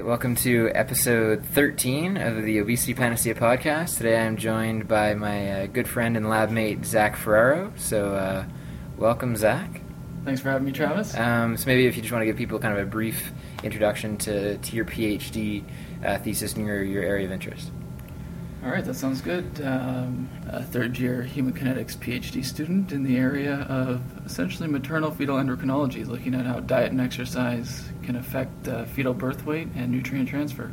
welcome to episode 13 of the Obesity Panacea podcast. Today I'm joined by my good friend and lab mate, Zach Ferraro. So, welcome, Zach. Thanks for having me, Travis. So maybe if you just want to give people kind of a brief introduction to your PhD thesis and your area of interest. All right, that sounds good. A third-year human kinetics PhD student in the area of essentially maternal fetal endocrinology, looking at how diet and exercise can affect fetal birth weight and nutrient transfer.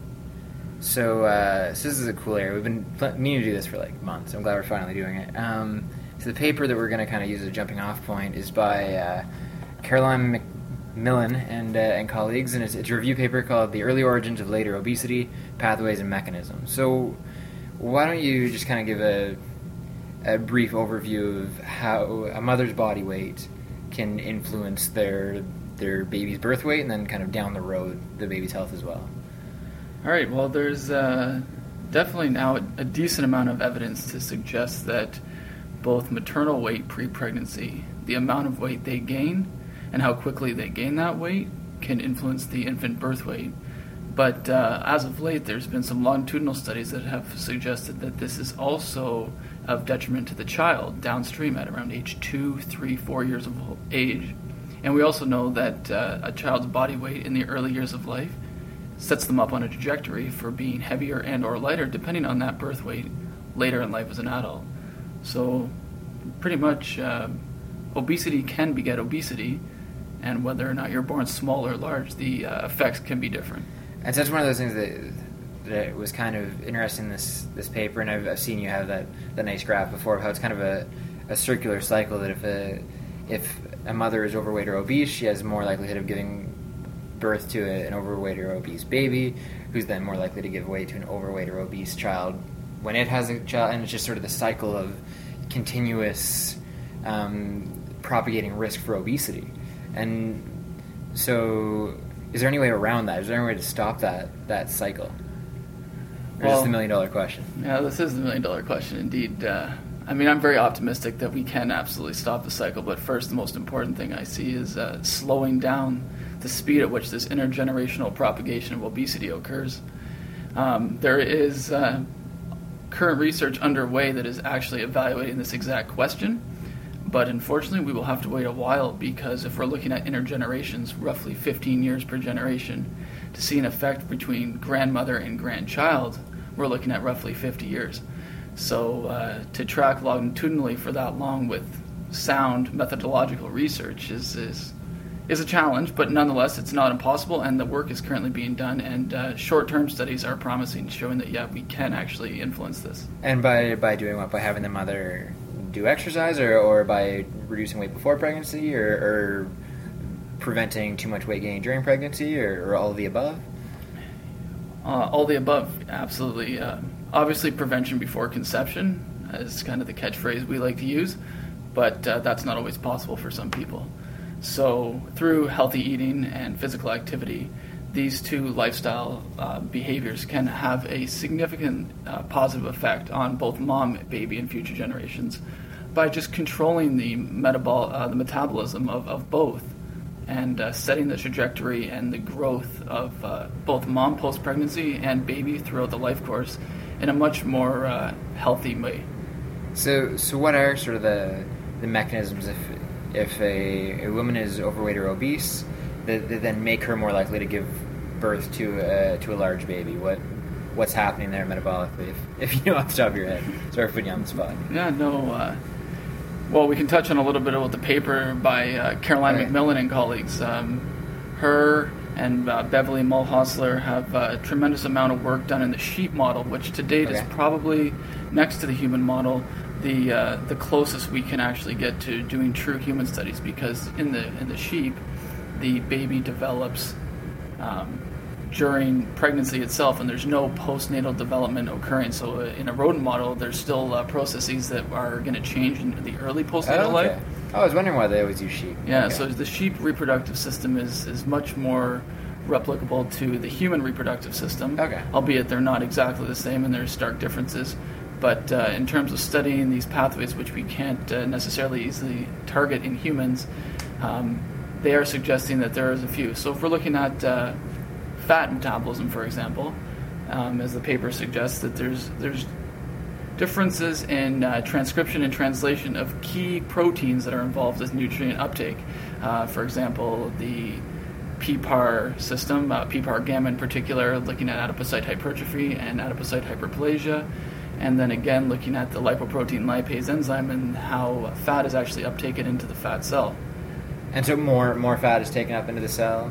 So this is a cool area. We've been meaning to do this for like months. I'm glad we're finally doing it. So the paper that we're going to kind of use as a jumping off point is by Caroline McMillan and colleagues, and it's a review paper called The Early Origins of Later Obesity, Pathways and Mechanisms. So why don't you just kind of give a brief overview of how a mother's body weight can influence their baby's birth weight, and then kind of down the road the baby's health as well. All right, well, there's definitely now a decent amount of evidence to suggest that both maternal weight pre-pregnancy, the amount of weight they gain, and how quickly they gain that weight can influence the infant birth weight. But as of late, there's been some longitudinal studies that have suggested that this is also of detriment to the child downstream at around age 2, 3, 4 years of age. And we also know that a child's body weight in the early years of life sets them up on a trajectory for being heavier and or lighter depending on that birth weight later in life as an adult. So pretty much obesity can beget obesity, and whether or not you're born small or large, the effects can be different. And so that's one of those things that was kind of interesting in this paper, and I've seen you have that nice graph before of how it's kind of a circular cycle, that if a mother is overweight or obese, she has more likelihood of giving birth to an overweight or obese baby, who's then more likely to give way to an overweight or obese child when it has a child, and it's just sort of the cycle of continuous propagating risk for obesity. And so is there any way around that? Is there any way to stop that cycle? Or is this the $1 million question? Yeah, this is the $1 million question indeed. I'm very optimistic that we can absolutely stop the cycle, but first, the most important thing I see is slowing down the speed at which this intergenerational propagation of obesity occurs. There is current research underway that is actually evaluating this exact question, but unfortunately, we will have to wait a while, because if we're looking at intergenerations, roughly 15 years per generation, to see an effect between grandmother and grandchild, we're looking at roughly 50 years. So to track longitudinally for that long with sound methodological research is a challenge, but nonetheless, it's not impossible, and the work is currently being done, and short-term studies are promising, showing that, we can actually influence this. And by doing what? By having the mother do exercise, or by reducing weight before pregnancy, or preventing too much weight gain during pregnancy, or all of the above? All the above, absolutely. Obviously, prevention before conception is kind of the catchphrase we like to use, but that's not always possible for some people. So through healthy eating and physical activity, these two lifestyle behaviors can have a significant positive effect on both mom, baby, and future generations by just controlling the metabolism of both, and setting the trajectory and the growth of both mom post-pregnancy and baby throughout the life course in a much more healthy way. So what are sort of the mechanisms if a woman is overweight or obese that then make her more likely to give birth to a large baby? What's happening there metabolically, if you know off the top of your head? Sorry for putting you on the spot. Yeah, no. Well, we can touch on a little bit about the paper by Caroline McMillan and colleagues. Her and Beverly Mulhosler have a tremendous amount of work done in the sheep model, which to date is probably, next to the human model, the closest we can actually get to doing true human studies, because in the sheep, the baby develops during pregnancy itself, and there's no postnatal development occurring. So in a rodent model, there's still processes that are going to change in the early postnatal life. I was wondering why they always use sheep. Yeah, so the sheep reproductive system is much more replicable to the human reproductive system, albeit they're not exactly the same and there's stark differences. But in terms of studying these pathways, which we can't necessarily easily target in humans, they are suggesting that there is a few. So if we're looking at fat metabolism, for example, as the paper suggests, that there's differences in transcription and translation of key proteins that are involved with nutrient uptake. For example, the PPAR system, PPAR gamma in particular, looking at adipocyte hypertrophy and adipocyte hyperplasia, and then again looking at the lipoprotein lipase enzyme and how fat is actually uptaken into the fat cell. And so more fat is taken up into the cell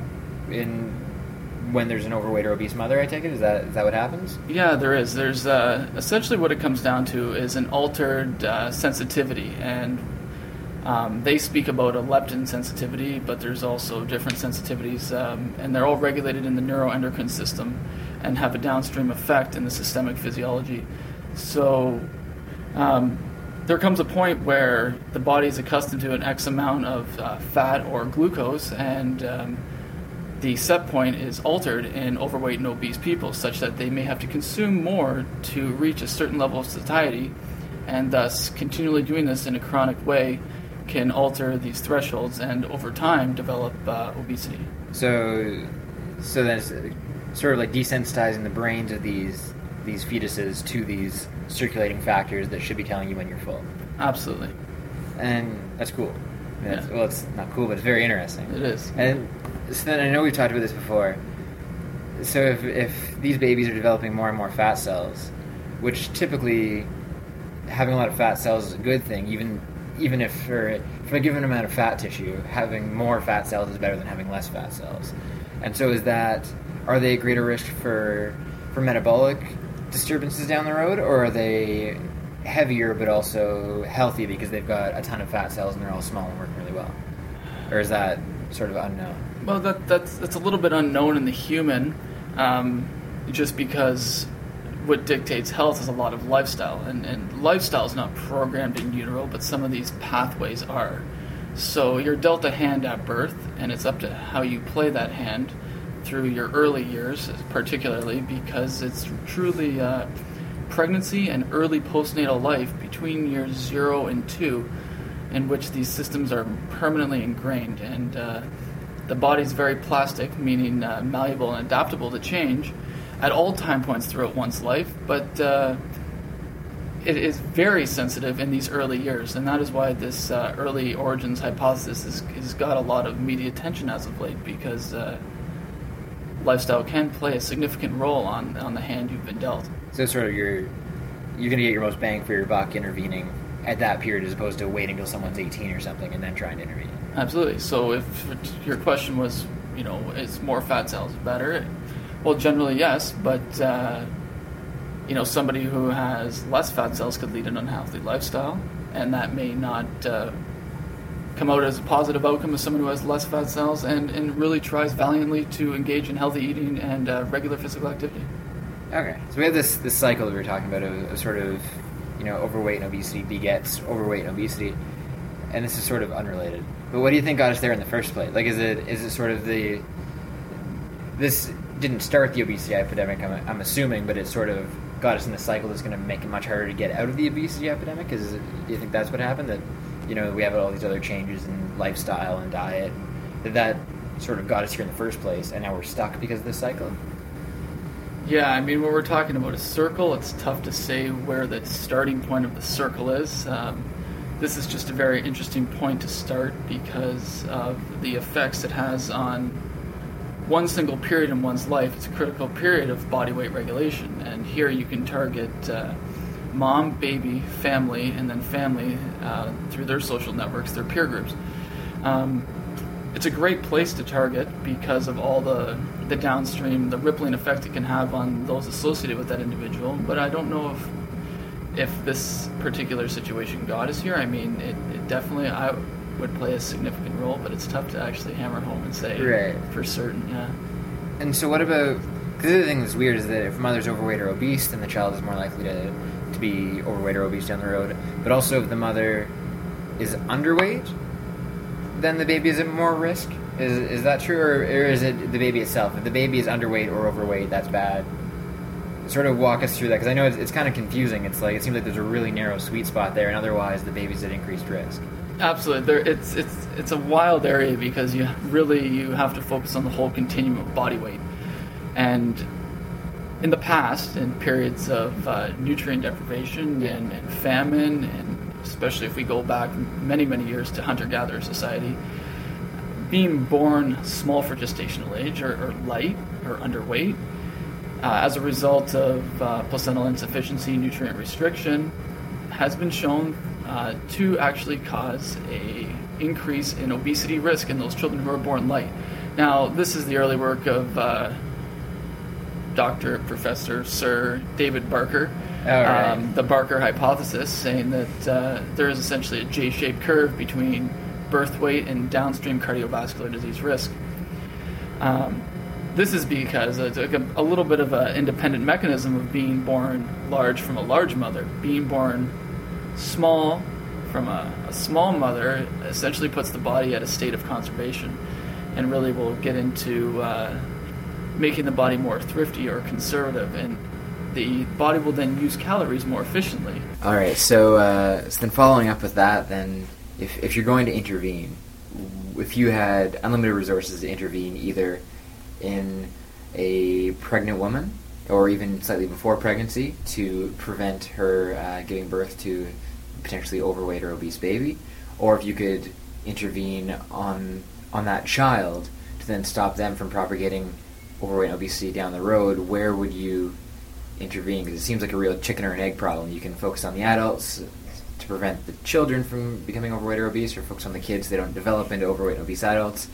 when there's an overweight or obese mother, I take it? Is that what happens? Yeah, there is. There's essentially what it comes down to is an altered sensitivity, and they speak about a leptin sensitivity, but there's also different sensitivities, and they're all regulated in the neuroendocrine system and have a downstream effect in the systemic physiology. So there comes a point where the body is accustomed to an X amount of fat or glucose, and the set point is altered in overweight and obese people, such that they may have to consume more to reach a certain level of satiety, and thus continually doing this in a chronic way can alter these thresholds and over time develop obesity. So that's sort of like desensitizing the brains of these fetuses to these circulating factors that should be telling you when you're full. Absolutely. And that's cool. Well, it's not cool, but it's very interesting. It is. And so then I know we've talked about this before. So if these babies are developing more and more fat cells, which typically having a lot of fat cells is a good thing, even if for a given amount of fat tissue, having more fat cells is better than having less fat cells. And so are they at greater risk for metabolic disturbances down the road, or are they heavier but also healthy because they've got a ton of fat cells and they're all small and working really well? Or is that sort of unknown? Well, that's a little bit unknown in the human, just because what dictates health is a lot of lifestyle, and lifestyle is not programmed in utero, but some of these pathways are. So you're dealt a hand at birth, and it's up to how you play that hand through your early years, particularly because it's truly pregnancy and early postnatal life between years 0 and 2 in which these systems are permanently ingrained, and the body's very plastic, meaning malleable and adaptable to change at all time points throughout one's life, but it is very sensitive in these early years, and that is why this early origins hypothesis has got a lot of media attention as of late, because lifestyle can play a significant role on the hand you've been dealt. So sort of you're going to get your most bang for your buck intervening at that period as opposed to waiting until someone's 18 or something and then trying to intervene. Absolutely. So if your question was, is more fat cells better? Well, generally yes, but somebody who has less fat cells could lead an unhealthy lifestyle, and that may not come out as a positive outcome as someone who has less fat cells and really tries valiantly to engage in healthy eating and regular physical activity. Okay, so we have this cycle that we were talking about of sort of, overweight and obesity begets overweight and obesity, and this is sort of unrelated. But what do you think got us there in the first place? Like, is it sort of this didn't start the obesity epidemic, I'm assuming, but it sort of got us in the cycle that's going to make it much harder to get out of the obesity epidemic? Do you think that's what happened? That, we have all these other changes in lifestyle and diet, that sort of got us here in the first place, and now we're stuck because of this cycle? Yeah, I mean, when we're talking about a circle, it's tough to say where the starting point of the circle is. This is just a very interesting point to start because of the effects it has on one single period in one's life. It's a critical period of body weight regulation, and here you can target mom, baby, family, and then family through their social networks, their peer groups. It's a great place to target because of all the downstream, the rippling effect it can have on those associated with that individual. But I don't know if this particular situation got us here. I mean, it definitely would play a significant role, but it's tough to actually hammer home and say right for certain. Yeah. And so what about, because the other thing that's weird is that if a mother's overweight or obese, then the child is more likely to be overweight or obese down the road. But also if the mother is underweight, then the baby is at more risk. Is that true, or is it the baby itself? If the baby is underweight or overweight, that's bad. Sort of walk us through that, because I know it's kind of confusing. It's like it seems like there's a really narrow sweet spot there, and otherwise the baby's at increased risk. Absolutely, it's a wild area because you have to focus on the whole continuum of body weight. And in the past, in periods of nutrient deprivation and famine, and especially if we go back many, many years to hunter-gatherer society, being born small for gestational age or light or underweight as a result of placental insufficiency, nutrient restriction, has been shown to actually cause a increase in obesity risk in those children who are born light. Now, this is the early work of Dr. Professor Sir David Barker, the Barker hypothesis, saying that there is essentially a J-shaped curve between birth weight and downstream cardiovascular disease risk. This is because it's a little bit of an independent mechanism of being born large from a large mother. Being born small from a small mother essentially puts the body at a state of conservation, and really will get into making the body more thrifty or conservative, and the body will then use calories more efficiently. All right, so then following up with that, then if you're going to intervene, if you had unlimited resources to intervene either in a pregnant woman or even slightly before pregnancy to prevent her giving birth to a potentially overweight or obese baby, or if you could intervene on that child to then stop them from propagating overweight and obesity down the road, where would you intervene? Because it seems like a real chicken or an egg problem. You can focus on the adults to prevent the children from becoming overweight or obese, or focus on the kids so they don't develop into overweight and obese adults.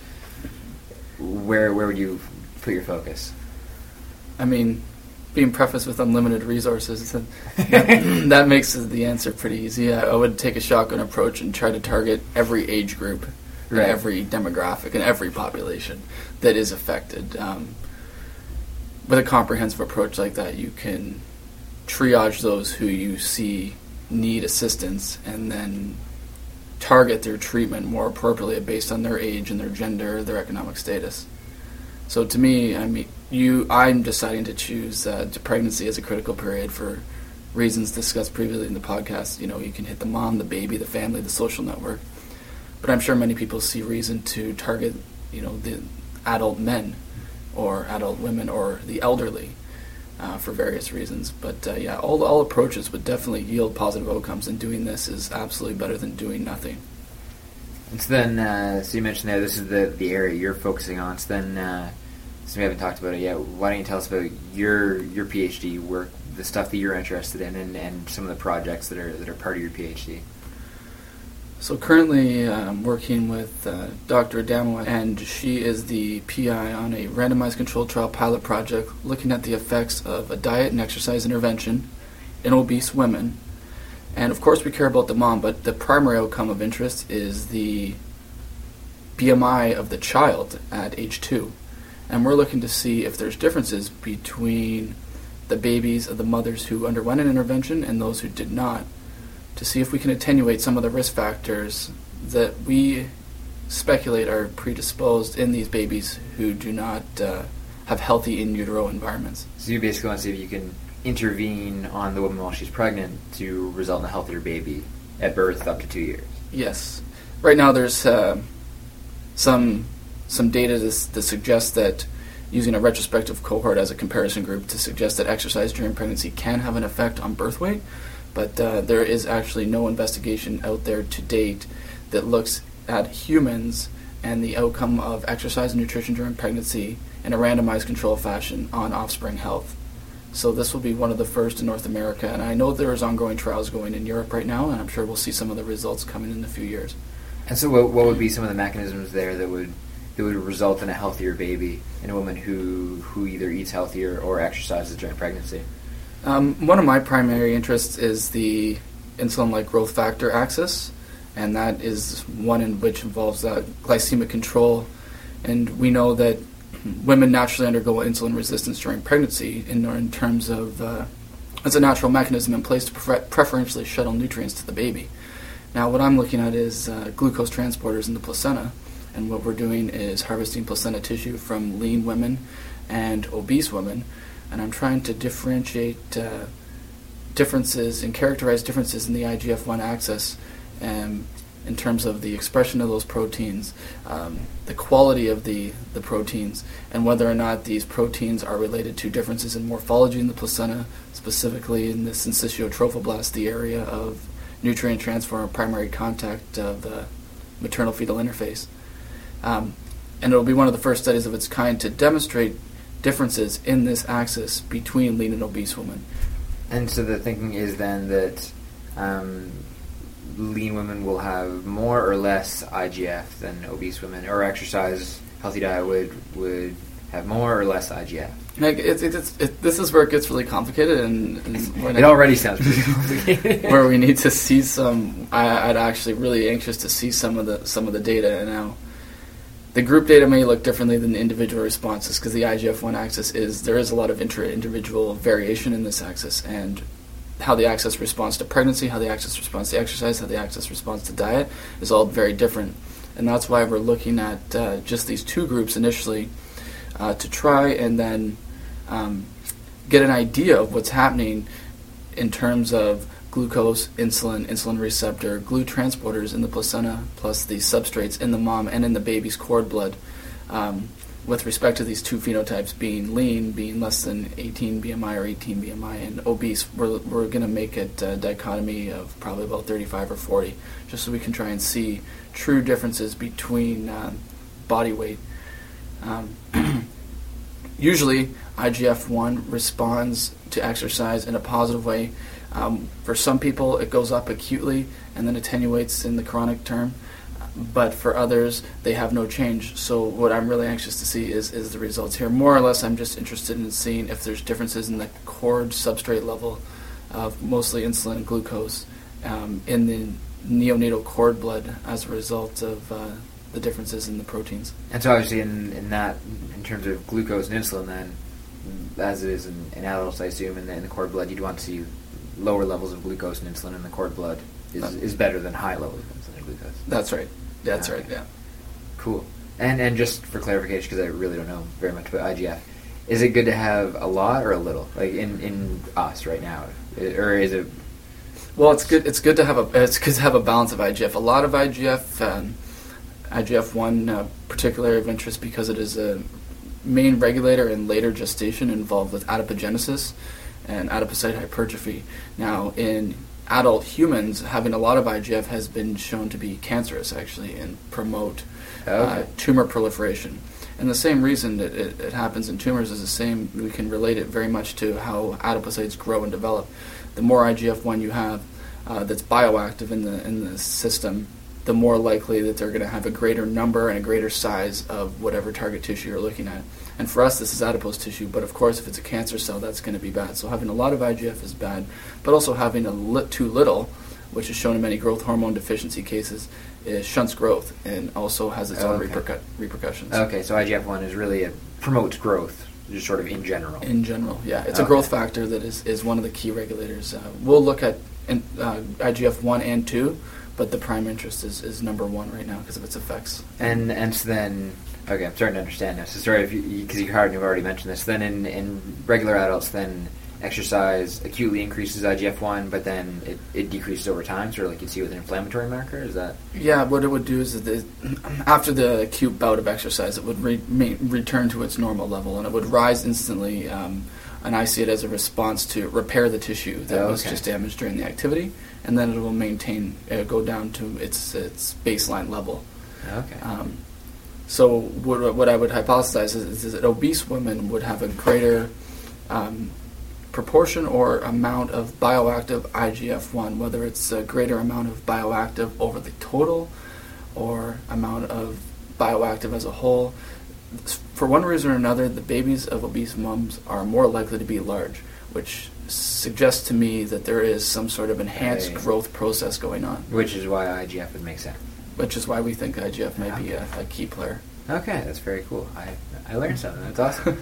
Where would you put your focus? I mean, being prefaced with unlimited resources, that makes the answer pretty easy. I would take a shotgun approach and try to target every age group, right, and every demographic, and every population that is affected. With a comprehensive approach like that, you can triage those who you see need assistance and then target their treatment more appropriately based on their age and their gender, their economic status. So to me, I'm deciding to choose pregnancy as a critical period for reasons discussed previously in the podcast. You can hit the mom, the baby, the family, the social network. But I'm sure many people see reason to target, the adult men or adult women or the elderly for various reasons. But all approaches would definitely yield positive outcomes, and doing this is absolutely better than doing nothing. And so then, so you mentioned there, this is the area you're focusing on. So then, since we haven't talked about it yet, why don't you tell us about your PhD work, the stuff that you're interested in, and some of the projects that are part of your PhD? So currently I'm working with Dr. Adamova, and she is the PI on a randomized controlled trial pilot project looking at the effects of a diet and exercise intervention in obese women. And of course we care about the mom, but the primary outcome of interest is the BMI of the child at age 2. And we're looking to see if there's differences between the babies of the mothers who underwent an intervention and those who did not, to see if we can attenuate some of the risk factors that we speculate are predisposed in these babies who do not have healthy in utero environments. So you basically want to see if you can intervene on the woman while she's pregnant to result in a healthier baby at birth up to 2 years. Yes. Right now there's some data that suggests that using a retrospective cohort as a comparison group to suggest that exercise during pregnancy can have an effect on birth weight. But there is actually no investigation out there to date that looks at humans and the outcome of exercise and nutrition during pregnancy in a randomized control fashion on offspring health. So this will be one of the first in North America, and I know there is ongoing trials going in Europe right now, and I'm sure we'll see some of the results coming in a few years. And so what would be some of the mechanisms there that would result in a healthier baby in a woman who either eats healthier or exercises during pregnancy? One of my primary interests is the insulin-like growth factor axis, and that is one in which involves glycemic control. And we know that women naturally undergo insulin resistance during pregnancy in terms of as a natural mechanism in place to preferentially shuttle nutrients to the baby. Now what I'm looking at is glucose transporters in the placenta, and what we're doing is harvesting placenta tissue from lean women and obese women, and I'm trying to differentiate differences and characterize differences in the IGF-1 axis in in terms of the expression of those proteins, the quality of the proteins, and whether or not these proteins are related to differences in morphology in the placenta, specifically in the syncytial trophoblast, the area of nutrient transfer and primary contact of the maternal-fetal interface. And it'll be one of the first studies of its kind to demonstrate differences in this axis between lean and obese women. And so the thinking is then that lean women will have more or less IGF than obese women, or exercise, healthy diet would have more or less IGF. This is where it gets really complicated, and it already sounds pretty complicated. Where we need to see some. I'd actually really anxious to see some of the data. And now, the group data may look differently than the individual responses because the IGF-1 axis there is a lot of individual variation in this axis, and how the axis responds to pregnancy, how the axis responds to exercise, how the axis responds to diet is all very different. And that's why we're looking at just these two groups initially to try and then get an idea of what's happening in terms of glucose, insulin receptor, GLUT transporters in the placenta, plus the substrates in the mom and in the baby's cord blood, with respect to these two phenotypes being lean, being less than 18 BMI or 18 BMI, and obese, we're going to make it a dichotomy of probably about 35 or 40, just so we can try and see true differences between body weight. Usually, IGF-1 responds to exercise in a positive way. For some people, it goes up acutely and then attenuates in the chronic term. But for others, they have no change. So what I'm really anxious to see is the results here. More or less, I'm just interested in seeing if there's differences in the cord substrate level of mostly insulin and glucose in the neonatal cord blood as a result of the differences in the proteins. And so obviously in terms of glucose and insulin then, as it is in adults, I assume, in the cord blood, you'd want to see lower levels of glucose and insulin in the cord blood is better than high levels of insulin and glucose. That's right. That's right, yeah. Cool. And just for clarification, because I really don't know very much about IGF, is it good to have a lot or a little, like in us right now, or is it? Well, it's good to have a balance of IGF. A lot of IGF, IGF-1 particularly of interest because it is a main regulator in later gestation involved with adipogenesis and adipocyte hypertrophy. Now, in adult humans, having a lot of IGF has been shown to be cancerous, actually, and promote tumor proliferation. And the same reason that it happens in tumors is the same. We can relate it very much to how adipocytes grow and develop. The more IGF-1 you have that's bioactive in the system, the more likely that they're going to have a greater number and a greater size of whatever target tissue you're looking at. And for us, this is adipose tissue, but of course, if it's a cancer cell, that's going to be bad. So having a lot of IGF is bad, but also having too little, which is shown in many growth hormone deficiency cases, shunts growth and also has its own repercussions. Okay, so IGF-1 is really promotes growth, just sort of in general. In general, yeah. It's a growth factor that is one of the key regulators. We'll look at IGF-1 and 2, but the prime interest is number 1 right now because of its effects. And so then, okay, I'm starting to understand now. So sorry, because you've already mentioned this. Then in regular adults, then exercise acutely increases IGF-1, but then it decreases over time, sort of like you see with an inflammatory marker. Is that? Yeah, what it would do is that after the acute bout of exercise, it would return to its normal level, and it would rise instantly. And I see it as a response to repair the tissue that was just damaged during the activity, and then it will go down to its baseline level. Okay. So what I would hypothesize is that obese women would have a greater proportion or amount of bioactive IGF-1, whether it's a greater amount of bioactive over the total or amount of bioactive as a whole. For one reason or another, the babies of obese moms are more likely to be large, which suggests to me that there is some sort of enhanced growth process going on. Which is why IGF would make sense. Which is why we think IGF may be a key player. Okay, that's very cool. I learned something. That's awesome.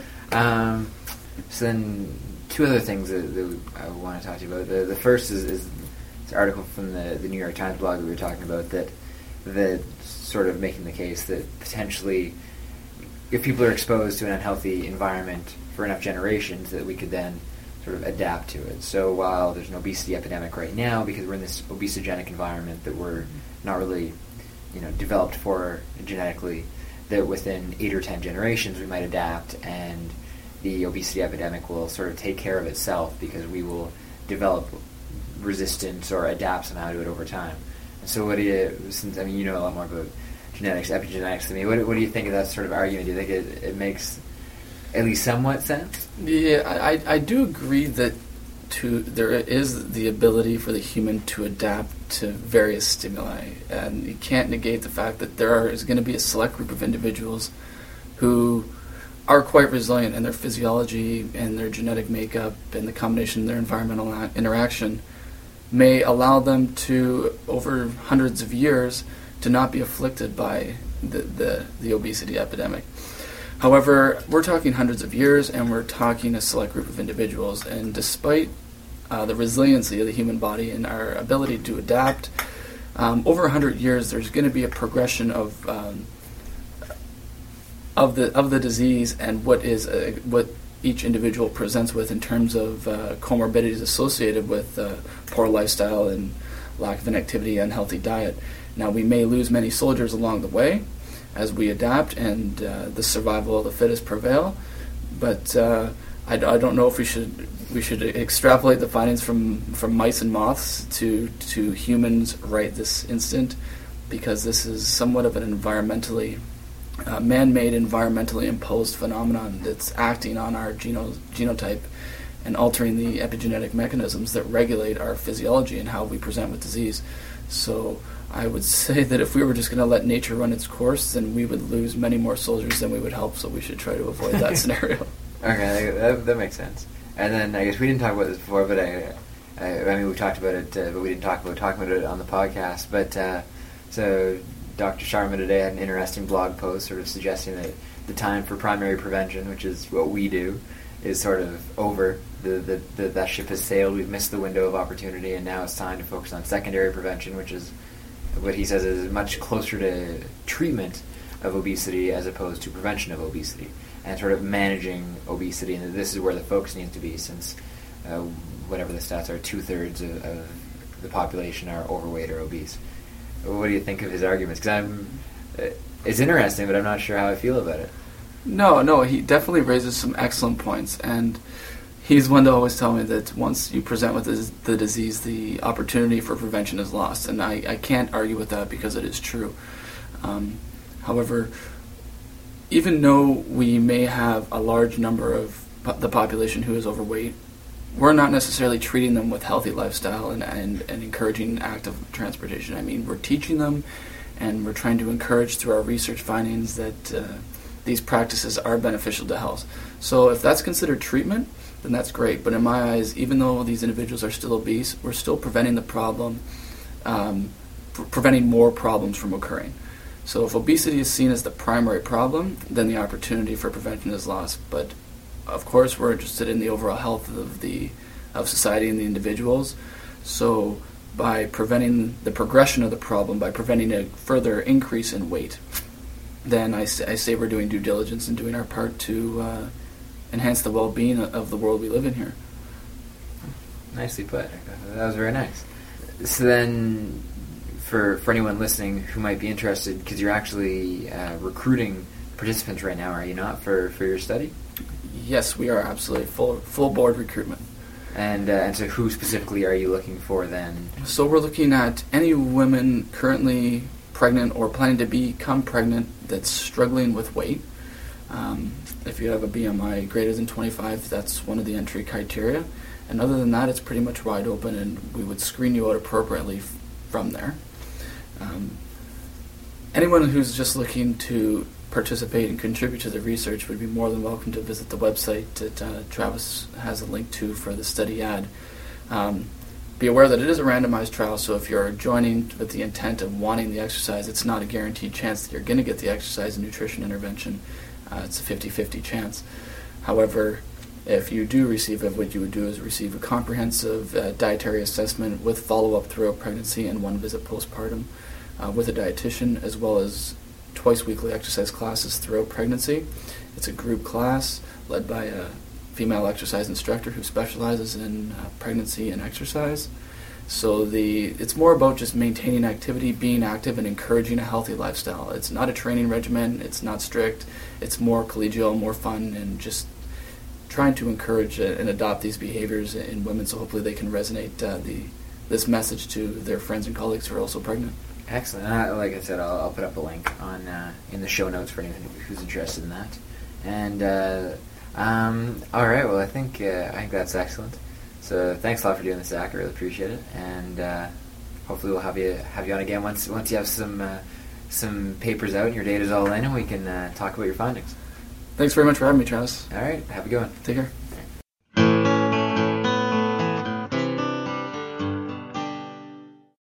So then, two other things that I want to talk to you about. The first is this article from the New York Times blog that we were talking about that sort of making the case that potentially if people are exposed to an unhealthy environment for enough generations that we could then sort of adapt to it. So while there's an obesity epidemic right now because we're in this obesogenic environment that we're not really, developed for genetically, that within 8 or 10 generations we might adapt, and the obesity epidemic will sort of take care of itself because we will develop resistance or adapt somehow to it over time. And so since you know a lot more about genetics, epigenetics than me, what do you think of that sort of argument? Do you think it makes at least somewhat sense? Yeah, I do agree that there is the ability for the human to adapt to various stimuli, and you can't negate the fact that there is going to be a select group of individuals who are quite resilient in their physiology and their genetic makeup, and the combination of their environmental interaction may allow them to, over hundreds of years, to not be afflicted by the obesity epidemic. However, we're talking hundreds of years, and we're talking a select group of individuals, and despite the resiliency of the human body and our ability to adapt, over 100 years, there's going to be a progression of the disease and what each individual presents with in terms of comorbidities associated with poor lifestyle and lack of an activity, unhealthy diet. Now, we may lose many soldiers along the way as we adapt and the survival of the fittest prevail, but I don't know if we should extrapolate the findings from mice and moths to humans right this instant, because this is somewhat of an environmentally man-made, environmentally imposed phenomenon that's acting on our genotype and altering the epigenetic mechanisms that regulate our physiology and how we present with disease. So I would say that if we were just going to let nature run its course, then we would lose many more soldiers than we would help, so we should try to avoid that scenario. Okay, that makes sense. And then I guess we didn't talk about this before, but I mean we talked about it, but we didn't talk about talking about it on the podcast. But so Dr. Sharma today had an interesting blog post sort of suggesting that the time for primary prevention, which is what we do, is sort of over. That ship has sailed. We've missed the window of opportunity, and now it's time to focus on secondary prevention, which is what he says is much closer to treatment of obesity as opposed to prevention of obesity, and sort of managing obesity. And this is where the focus needs to be, since whatever the stats are, 2/3 of the population are overweight or obese. What do you think of his arguments? Because it's interesting, but I'm not sure how I feel about it. No, he definitely raises some excellent points, and he's one to always tell me that once you present with the disease, the opportunity for prevention is lost, and I can't argue with that because it is true. However, even though we may have a large number of the population who is overweight, we're not necessarily treating them with healthy lifestyle and encouraging active transportation. I mean, we're teaching them, and we're trying to encourage through our research findings that these practices are beneficial to health. So if that's considered treatment, then that's great. But in my eyes, even though these individuals are still obese, we're still preventing the problem, preventing more problems from occurring. So if obesity is seen as the primary problem, then the opportunity for prevention is lost. But of course, we're interested in the overall health of society and the individuals. So by preventing the progression of the problem, by preventing a further increase in weight, then I say we're doing due diligence and doing our part to enhance the well-being of the world we live in here. Nicely put. That was very nice. So then, for anyone listening who might be interested, because you're actually recruiting participants right now, are you not, for your study? Yes, we are absolutely full board recruitment. And so who specifically are you looking for then? So we're looking at any women currently pregnant or planning to become pregnant that's struggling with weight. If you have a BMI greater than 25, that's one of the entry criteria. And other than that, it's pretty much wide open, and we would screen you out appropriately from there. Anyone who's just looking to participate and contribute to the research would be more than welcome to visit the website that Travis has a link to for the study ad. Be aware that it is a randomized trial, so if you're joining with the intent of wanting the exercise, it's not a guaranteed chance that you're going to get the exercise and nutrition intervention. It's a 50-50 chance. However, if you do receive it, what you would do is receive a comprehensive dietary assessment with follow-up throughout pregnancy and one visit postpartum with a dietitian, as well as twice weekly exercise classes throughout pregnancy. It's a group class led by a female exercise instructor who specializes in pregnancy and exercise. So it's more about just maintaining activity, being active, and encouraging a healthy lifestyle. It's not a training regimen. It's not strict. It's more collegial, more fun, and just trying to encourage and adopt these behaviors in women, so hopefully they can resonate this message to their friends and colleagues who are also pregnant. Excellent. Like I said, I'll put up a link on in the show notes for anyone who's interested in that. And all right, well, I think that's excellent. So thanks a lot for doing this, Zach. I really appreciate it. And hopefully we'll have you on again once you have some papers out and your data's all in, and we can talk about your findings. Thanks very much for having me, Travis. All right, have a good one. Take care.